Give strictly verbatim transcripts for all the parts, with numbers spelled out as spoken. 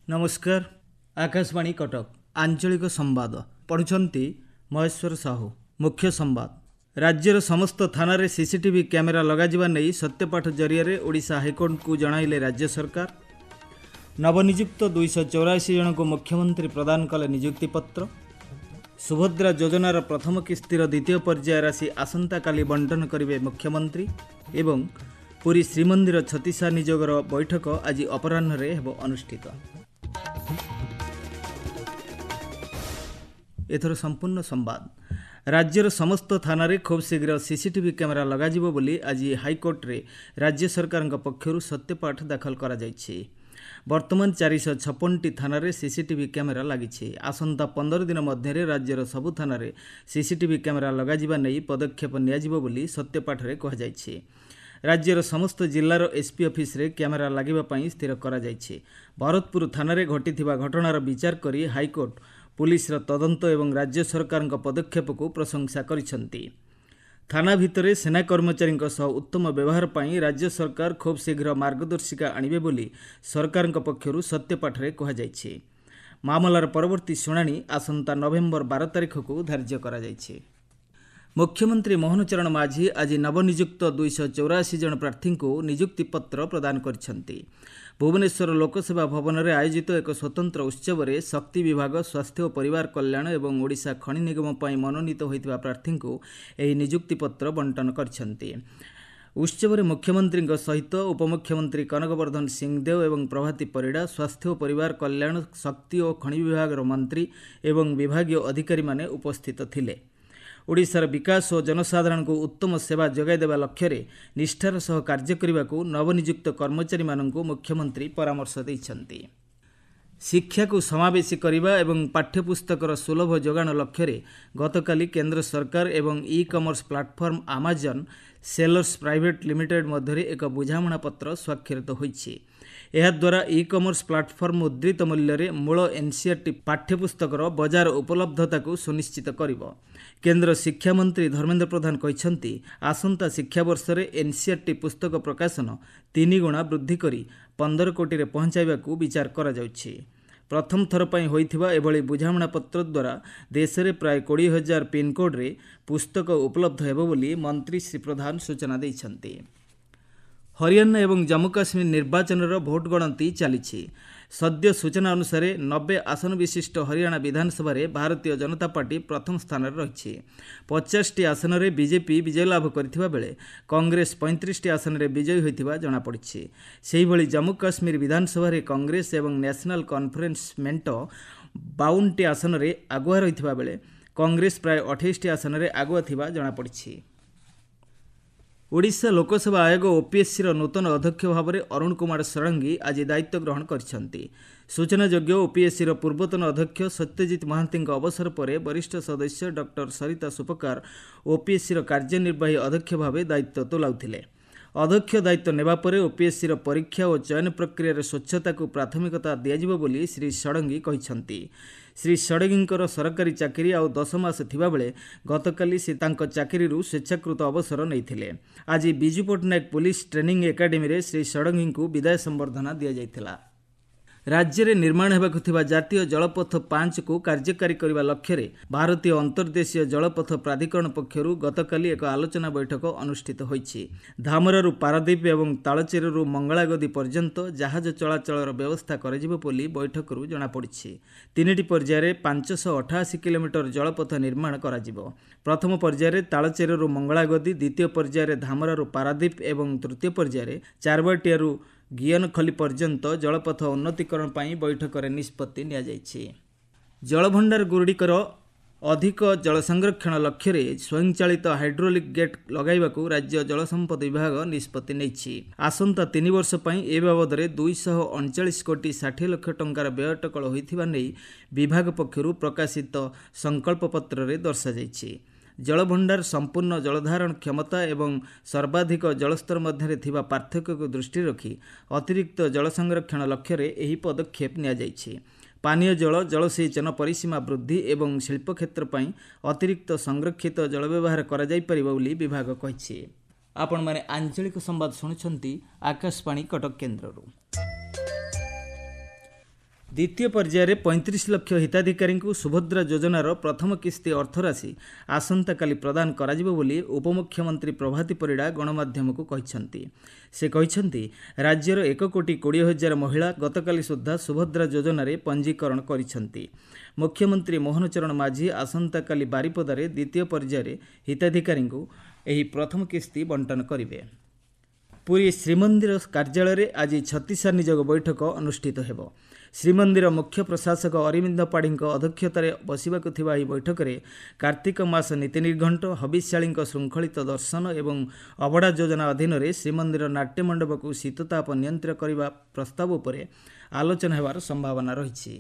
नमस्कार। आकाशवाणी कटक आंचलिक संवाद पढ़ुंट महेश्वर साहू। मुख्य संवाद। राज्यर समस्त थाना सीसीटीवी कैमेरा लगाजिबा नहीं सत्यपाठ जरिया ओडिशा हाईकोर्ट को जणाइले राज्य सरकार। नवनियुक्त दुईश चौराशी जन को मुख्यमंत्री प्रदान कले नियुक्ति पत्र। सुभद्रा योजनार प्रथम किस्तिर द्वितीय पर्याय राशि आसंता काली बंटन करेंगे मुख्यमंत्री। एवं पुरी श्रीमंदिर छत्तीसा नियोगर बैठक आज अपराह्न अनुष्ठित। एथर संपूर्ण संवाद। राज्यर समस्त थाना खूब शीघ्र सीसीटीवी कैमेरा लगाजिबो बोली आज हाईकोर्ट रे राज्य सरकार पक्षरु सत्यपाठ दाखल करा जायछि। वर्तमान चार सौ छप्पन टी थाना सीसीटीवी कैमेरा लगी। आसंता पंदर दिन मध्य राज्यर सबु थाना सीसीटीवी कैमेरा लगाजिबा नहीं पदक्षेप नियाजिबो बोली सत्यपाठ रे कहा जायछि। राज्यर समस्त जिल्लार एसपी ऑफिस रे कैमेरा लागिबा पई स्थिर करा जायछि। भरतपुर थाना रे घटिथिबा घटनार विचार करी हाईकोर्ट पुलिस तदंत एवं राज्य सरकार पदक्षेप को प्रशंसा करिसेंति। थाना भितरे सेना कर्मचारी सह उत्तम व्यवहार पई राज्य सरकार खूब शीघ्र मार्गदर्शिका आनिबे बोली सरकार पक्षरु सत्यपाठ रे कहा जायछि। मामलार परवर्ती शुणाणी आसंता नवेम्बर बारह तारिख को धार्य करा जायछि। मुख्यमंत्री मोहन चरण माझी आज नवनियुक्त दुईश चौराशी जन प्रार्थी को नियुक्ति पत्र प्रदान करिसेंति। भुवनेश्वर लोकसेवा भवन में आयोजित एक स्वतंत्र उत्सव में शक्ति विभाग, स्वास्थ्य और परिवार कल्याण एवं ओडिशा खनि निगम पर मनोनीत होइतिबा प्रार्थी को यह नियुक्ति पत्र बंटन करिसेंति। उत्सव में मुख्यमंत्री सहित उपमुख्यमंत्री कनकवर्धन सिंहदेव एवं प्रभाती परिड़ा, स्वास्थ्य और परिवार कल्याण, शक्ति और खनि विभाग मंत्री एवं विभागीय अधिकारी माने उपस्थित थिले। ओडिशार विकास और जनसाधारण को उत्तम सेवा जगाई देवा लक्ष्य रे निष्ठार सह कार्य करने को नवनियुक्त कर्मचारी माननकु मुख्यमंत्री परामर्श दैछंती। शिक्षा को समावेशी करने एवं पाठ्यपुस्तकर सुलभ जोगाण लक्ष्य रे गतकाली केंद्र सरकार एवं e commerce platform Amazon sellers private limited मध्य एक बुझामणा पत्र स्वाक्षरित होइछि। एहाद्वारा ई कॉमर्स प्लाटफर्म मुद्रित मूल्य रे मूल एनसीईआरटी पाठ्यपुस्तकर बजार उपलब्धता को सुनिश्चित करिबो। केंद्र शिक्षा मंत्री धर्मेंद्र प्रधान कहते आसंता शिक्षा वर्ष रे एनसीईआरटी पुस्तक प्रकाशन तीन गुणा वृद्धि करी पंदर कोटी रे पहुंचाइबा को विचार करा जाउछि। प्रथम थर पई होइथिबा एभली बुझामणा पत्र द्वारा देश रे प्राय बीस हजार पिनकोड रे पुस्तक उपलब्ध हेबो बोली मंत्री श्री प्रधान सूचना दैछंती। हरियाणा एवं जम्मू काश्मीर निर्वाचन भोट गणति चली। सद्य सूचना अनुसार नब्बे आसन विशिष्ट हरियाणा विधानसभा रे भारतीय जनता पार्टी प्रथम स्थान रही। पचास टी आसन रे बीजेपी विजय लाभ करथिबा बेले कांग्रेस पैंतीस टी आसन रे विजयी होइथिबा जणा पड़िछि। सेहि भली जम्मू काश्मीर विधानसभा रे कांग्रेस एवं नेशनल कॉन्फ्रेंस मेंट बावन टी आसन रे आगुआ रहिथिबा बेले कांग्रेस प्राय अट्ठाईस टी आसन रे आगुआ थिबा जणा पड़िछि। ओडिशा लोकसेवा आयोग ओपीएससी नूतन अध्यक्ष भाव में अरुण कुमार षडंगी आज दायित्व ग्रहण करछंती। सूचनायोग्य ओपीएससी पूर्वतन अध्यक्ष सत्यजित महांती अवसर पर वरिष्ठ सदस्य डॉक्टर सरिता सुपकार ओपीएससी कार्यनिर्वाही अध्यक्ष भाव दायित्व तुलाउथिले। अध्यक्ष दायित्व नेबा परे ओपीएससी परीक्षा और चयन प्रक्रिया स्वच्छता को प्राथमिकता दियाजिबो बोली श्री षडंगी कहिसंती। श्री षडंगींकर सरकारी चाकरी आउ दस मास थिबा बेले गतकाली से तांको चाकरी स्वेच्छाकृत अवसर नैथिले। आज Biju Patnaik police training academy रे श्री षडंगी को विदाय संबर्धना दिया जायथिला। राज्य में निर्माण होबाकु थिबा जातीय जलपथ पांच को कार्यकारी करने लक्ष्य रे भारतीय अंतर्देशीय जलपथ प्राधिकरण पक्षरु गतकाली एक आलोचना बैठक अनुष्ठित होइछि। धामरारू पारादीप एवं तालचेरु मंगलागदी पर्यंत जहाज चलाचलर व्यवस्था कराजिबो बोली बैठकरू जणा पड़िछि। तीनिटी पर्याय पांच सौ अठाशी किलोमीटर जलपथ निर्माण कराजिबो। प्रथम पर्याय तालचेरु मंगलागदी, द्वितीय पर्याय धामरारू पारादीप एवं तृतीय पर्याय चारबाटियारू गियनखली पर्यंत जलपथ उन्नतीकरण पर बैठक में निष्पत्ति निया जायछि। जलभंडार गुड़िकर अधिक जल संरक्षण लक्ष्य रे स्वयंचालित हाइड्रोलिक गेट लगाइबाकू राज्य जलसंपद विभाग निष्पत्ति नेछि। आसंता तीन वर्ष पई ए बाबद रे दुईश अड़चाश कोटी साठ लाख टंकार व्यय अटकल होइथिबा नै विभाग पक्षरु प्रकाशित संकल्प पत्र रे दर्शा जायछि। जलभंडार संपूर्ण जलधारण क्षमता एवं सर्वाधिक जलस्तर मध्य थिबा पार्थक्य को दृष्टि रखी अतिरिक्त जल संरक्षण लक्ष्य रे एही पदक्षेप निया जायछि। पानीय जल, जलसेचन परिसीमा वृद्धि एवं शिल्प क्षेत्र पई अतिरिक्त संरक्षित जल व्यवहार करा जाय परिबो बोली विभाग कहिछि। आपण माने आंचलिक संवाद सुनुछंती आकाशवाणी कटक केन्द्ररू। द्वितीय पर्यायर पैंतीस लाख हिताधिकारी सुभद्रा योजनार प्रथम किस्ती अर्थराशि आसंता काली प्रदान कराजिबो बोली उपमुख्यमंत्री प्रभाती परिड़ा गणमाध्यम को कहते। से कहते राज्यर एक कोटी कोड़े हजार महिला गतकाली सुद्धा सुभद्रा योजन पंजीकरण करिसेंती। मुख्यमंत्री मोहन चरण माझी आसंता काली बारिपदारे द्वितीय पर्यायर हिताधिकारी एही प्रथम किस्ती बंटन करिवे। पुरी श्रीमंदिर कार्यालय आज छत्तीसा नियोग बैठक अनुष्ठित हेबो। श्रीमंदिर मुख्य प्रशासक अरविंद पाढ़ी अध्यक्षतार बसवाक बैठक में कार्तिक मास नीति निर्घंट हबिशाली श्रृंखलित दर्शन एवं अबड़ा योजना अधीन श्रीमंदिर नाट्यमंडप को शीतताप नियंत्रण करने प्रस्ताव उपर आलोचना होवार संभावना रही।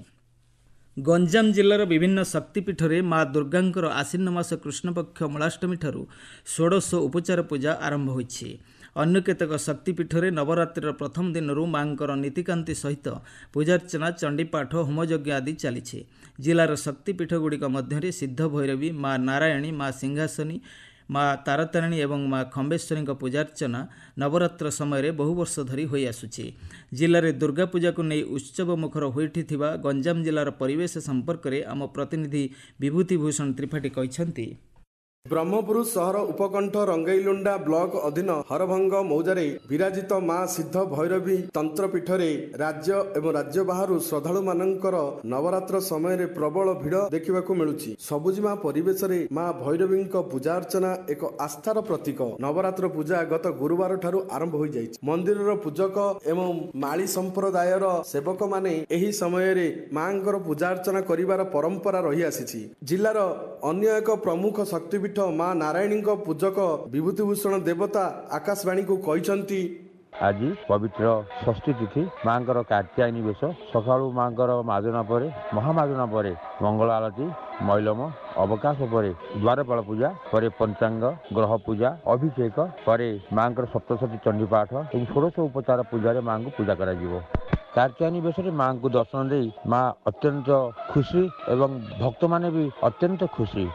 गंजाम जिलार विभिन्न शक्तिपीठ में माँ दुर्गांकर आश्विन मास कृष्णपक्ष मूलाष्टमी ठारू षोडश उपचार पूजा आरंभ होईछि। अन्य केतक शक्तिपीठ में नवरात्रिर प्रथम दिन मांकर नीतिकांति सहित पूजार्चना चंडीपाठ होमयज्ञ आदि चली। जिलार शक्तिपीठ गुड़िक मध्य सिद्ध भैरवी माँ नारायणी माँ सिंहासनी माँ तारातारिणी एवं माँ खंबेश्वरी पूजार्चना नवरात्र समय बहु वर्ष धरी होई आसुछि। जिले में दुर्गा पूजा को नहीं उत्सव मुखर होइठिथिबा गंजाम जिलार परिवेश संपर्क में आम प्रतिनिधि विभूतिभूषण त्रिपाठी कहते। ब्रह्मपुर सहर उपकंठ रंगईलुंडा ब्लॉक अधीन हरभंग मौजारे विराजित माँ सिद्ध भैरवी तंत्रपीठ राज्य एवं राज्य बाहर श्रद्धालु मानकर नवरात्र समय प्रबल भिड़ देखा मिलुछि। सबुजिमा परिवेश में माँ भैरवी पूजा अर्चना एक आस्थार प्रतीक। नवरात्र पूजा गत गुरुवार ठारू आरंभ हो जाइछि। मंदिर पूजक एवं माली संप्रदायर सेवक माने एही समय माँकर पूजा अर्चना करिवार परंपरा रही आसीछि। जिलार अन्य एक प्रमुख शक्तिपीठ माँ नारायणी पूजक विभूतिभूषण देवता आकाशवाणी को कहते आज पवित्र षष्ठी तिथि माँ कार्त्यायनी बेश सकाळु माँ माजना पर महामाजना पर मंगल आरती मैलम अवकाश पर द्वारपाल पूजा पर पंचांग ग्रह पूजा अभिषेक पर माँ सप्तशती चंडीपाठ और षोड़श उपचार पूजा माँ को पूजा करा जिवो। कार्त्यायनी बेश माँ को दर्शन दे माँ अत्यंत खुशी एवं भक्त माने भी अत्यंत खुशी।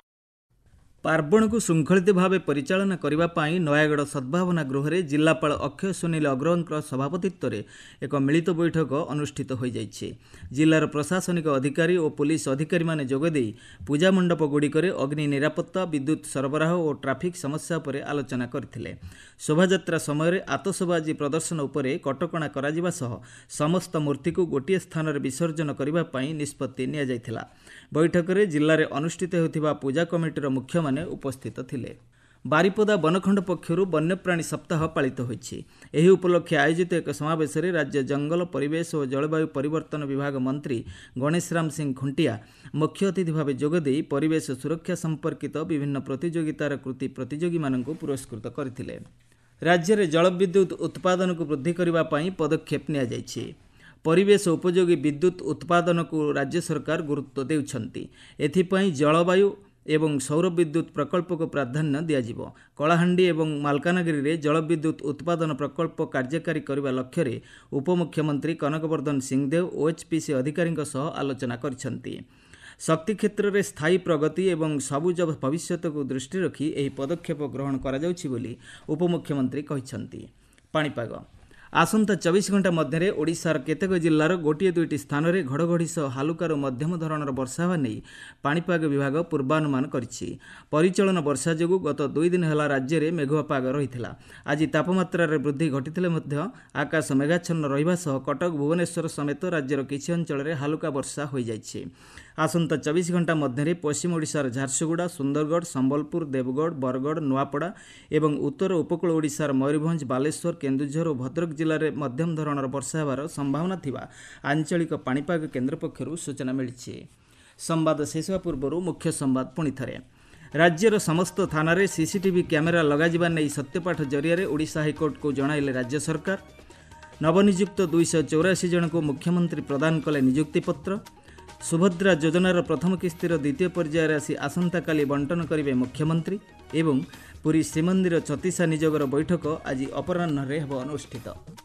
पार्वण को श्रृंखलित भाव परिचालना करने नयागढ़ सद्भावना गृह में जिलापाल अक्षय सुनील अग्रवाल सभापतित्व में एक मिलित बैठक अनुष्ठित हो जाइए। जिलार प्रशासनिक अधिकारी और पुलिस अधिकारी माने जोगदे पूजा मंडप गुड़िकर अग्नि निरापत्ता विद्युत सरबराह और ट्राफिक समस्या पर आलोचना करथिले। शोभायात्रा समय आतशबाजी प्रदर्शन उपरे कटकणा करा सह समस्त मूर्ति को गोटे स्थान में विसर्जन करने निष्पत्ति निया जायथिला। बैठक में जिले में अनुष्ठित होतिबा पूजा कमिटीर मुख्य माने उपस्थित थिले। बारिपदा बनखंड पक्षरु वन्यप्राणी सप्ताह पालित होइछि। एही उपलक्षे आयोजित एक समावेश में राज्य जंगल परिवेश और जलवायु परिवर्तन विभाग मंत्री गणेश राम सिंह खुंटिया मुख्य अतिथि भाव जोगदे परिवेश सुरक्षा संपर्कित विभिन्न प्रतियोगितार कृति प्रतियोगी माननकु पुरस्कृत करथिले। राज्य में जलविद्युत उत्पादन को वृद्धि करने पई पदक्षेप निया जाइछि। परिवेश उपयोगी विद्युत उत्पादन को राज्य सरकार गुरुत्व देउछंती। एथिपई जलवायु एवं सौर विद्युत प्रकल्प को प्राधान्य दियाजिबो। कलाहांडी एवं मालकानगिरी रे जलविद्युत उत्पादन प्रकल्प कार्यकारी करने लक्ष्य रे उपमुख्यमंत्री कनकवर्धन सिंहदेव ओएचपीसी अधिकारी सह आलोचना करिसेंती। शक्ति क्षेत्र में स्थायी प्रगति एवं सबुज भविष्य को दृष्टि रखी एही पदक्षेप ग्रहण करा जाउछि बोली उपमुख्यमंत्री कहिसेंती। पाणीपाग आसंता चौबीस घंटा मध्य ओडिशार केतेक जिल्लार गोटे दुईटी स्थान में घड़घड़ी सह हालुकार मध्यम धरणर वर्षा होगा नहीं पाणीपाग विभाग पूर्वानुमान करिछि। परिचलन वर्षा जोगु गत दुई दिन है राज्य में मेघुआ पाग रही। आज तापमात्रा वृद्धि घटी आकाश मेघाच्छन्न रहिबा सह कटक भुवनेश्वर समेत राज्यर किछि अंचल में हालुका वर्षा हो जाइछि। आसंता चौबीस घंटा मध्य पश्चिम ओडिशार झारसुगुड़ा सुंदरगढ़ संबलपुर देवगढ़ बरगढ़ नुआपड़ा एवं उत्तर उपकूल ओडिशार मयूरभंज बालेश्वर केन्दुझर और भद्रक जिले में मध्यम धरणर वर्षा होबार संभावना थिबा आंचलिक पाणीपाग केन्द्र पक्षरु सूचना मिलिछि। संवाद शेष पूर्व मुख्य संवाद पुणी थरे। राज्यर समस्त थाना रे सीसीटीवी कैमेरा लगाजिबा नै सत्यपाठ जरिया ओडिशा हाईकोर्ट को जणाइले राज्य सरकार। नवनियुक्त दुईश चौराशी जन को मुख्यमंत्री प्रदान कले नियुक्ति पत्र। सुभद्रा योजनार प्रथम किस्तीर द्वितीय पर्याय राशि आसंता काली बंटन करेंगे मुख्यमंत्री एवं पुरी श्रीमंदिर छत्तीसा नियोगर बैठक आज अपराह्न हेब अनुष्ठित।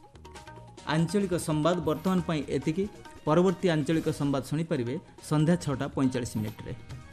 आंचलिक संवाद वर्तमान एतिकी। परवर्ती आंचलिक संवाद शुणिपारे संध्या छटा पैंचाश मिनिट्रे।